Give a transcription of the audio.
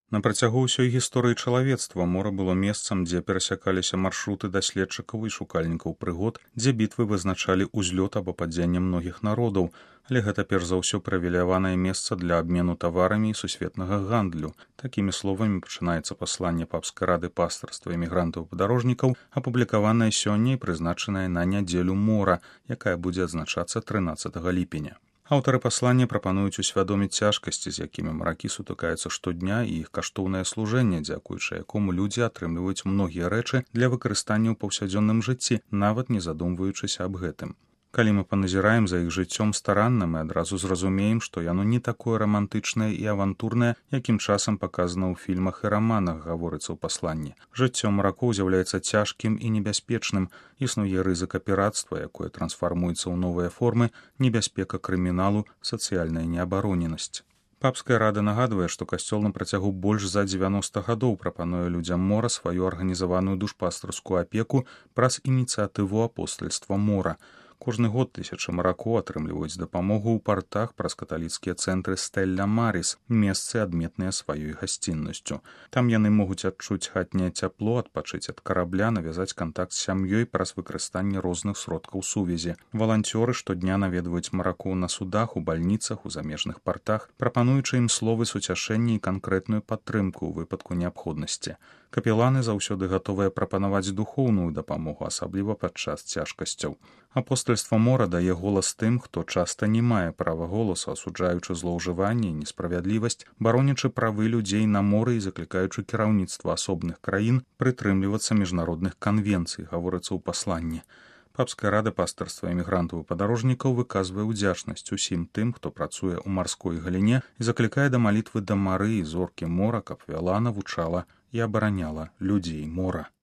На працягу ўсёй гісторыі чалавецтва мора было месцам, дзе перасякаліся маршруты даследчыкаў і шукальнікаў прыгод, дзе бітвы вызначалі ўзлёт або падзенне многіх народаў, але гэта перш за ўсё прывіляванае месца для абмену таварамі і сусветнага гандлю. Такімі словамі пачынаецца пасланне папскай рады пастырства эмігрантаў-падарожнікаў, апублікаванае сёння і прызначанае на нядзелю мора, якая будзе адзначацца 13 ліпеня. Аўтары паслання прапануюць усвядоміць цяжкасці, з якімі маракі сутыкаюцца штодня, і іх каштоўнае служэнне, дзякуючы якому людзі атрымліваюць многія рэчы для выкарыстання ў паўсядзённым жыцці, нават не задумваючыся аб гэтым. Калі мы паназіраем за іх жыццём старанна, мы адразу зразумеем, што яно не такое рамантычнае і авантурнае, якім часам паказана ў фільмах і раманах, гаворыцца ў пасланні. Жыццё маракоў з'яўляецца цяжкім і небяспечным, існуе рызыка пірацтва, якое трансфармуецца ў новыя формы, небяспека крыміналу, сацыяльная неабароненасць. Папская рада нагадвае, што касцёл на працягу больш за 90 гадоў прапануе людзям мора сваю арганізаваную душпастырскую апеку праз ініцыятыву апостальства мора. Кожны год тысячы маракоў атрымліваюць дапамогу ў партах праз каталіцкія цэнтры Стэлля Маріс, месцы адметныя сваёй гасціннасцю. Там яны могуць адчуць хатняе цяпло, адпачыць ад карабля, навязаць кантакт з сям'ёй праз выкарыстанне розных сродкаў сувязі. Валанцёры штодня наведваюць маракоў на судах, у бальніцах, у замежных партах, прапануючы ім словы суцяшэння і канкрэтную падтрымку ў выпадку неабходнасці. Капеланы заўсёды гатовыя прапанаваць духоўную дапамогу, асабліва падчас цяжкасцяў. Апостальства мора дае голас тым, хто часта не мае права голасу, асуджаючы злоўжыванне і несправядлівасць, баронячы правы людзей на моры і заклікаючы кіраўніцтва асобных краін прытрымлівацца міжнародных канвенцый, гаворыцца ў пасланні. Папская рада пастырства эмігрантаў і падарожнікаў выказвае ўдзячнасць усім тым, хто працуе ў марской галіне, і заклікае да малітвы да мары і зоркі мора, каб вяла, навучала і абараняла людзей мора.